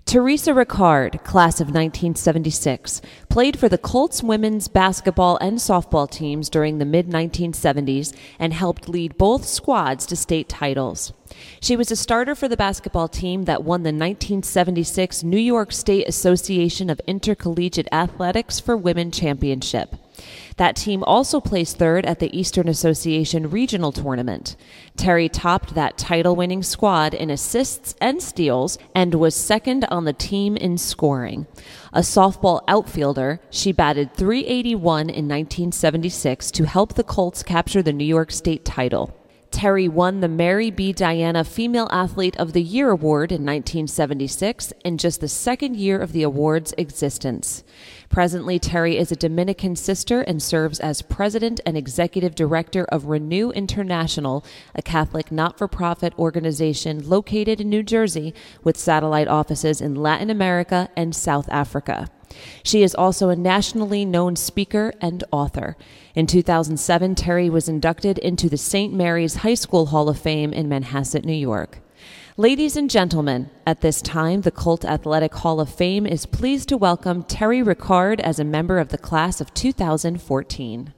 Teresa Ricard, class of 1976, played for the Colts women's basketball and softball teams during the mid-1970s and helped lead both squads to state titles. She was a starter for the basketball team that won the 1976 New York State Association of Intercollegiate Athletics for Women Championship. That team also placed third at the Eastern Association Regional Tournament. Terry topped that title-winning squad in assists and steals and was second on the team in scoring. A softball outfielder, she batted .381 in 1976 to help the Colts capture the New York State title. Terry won the Mary B. Diana Female Athlete of the Year Award in 1976 in just the second year of the award's existence. Presently, Terry is a Dominican sister and serves as president and executive director of Renew International, a Catholic not-for-profit organization located in New Jersey with satellite offices in Latin America and South Africa. She is also a nationally known speaker and author. In 2007, Terry was inducted into the St. Mary's High School Hall of Fame in Manhasset, New York. Ladies and gentlemen, at this time, the Colt Athletic Hall of Fame is pleased to welcome Terry Ricard as a member of the class of 2014.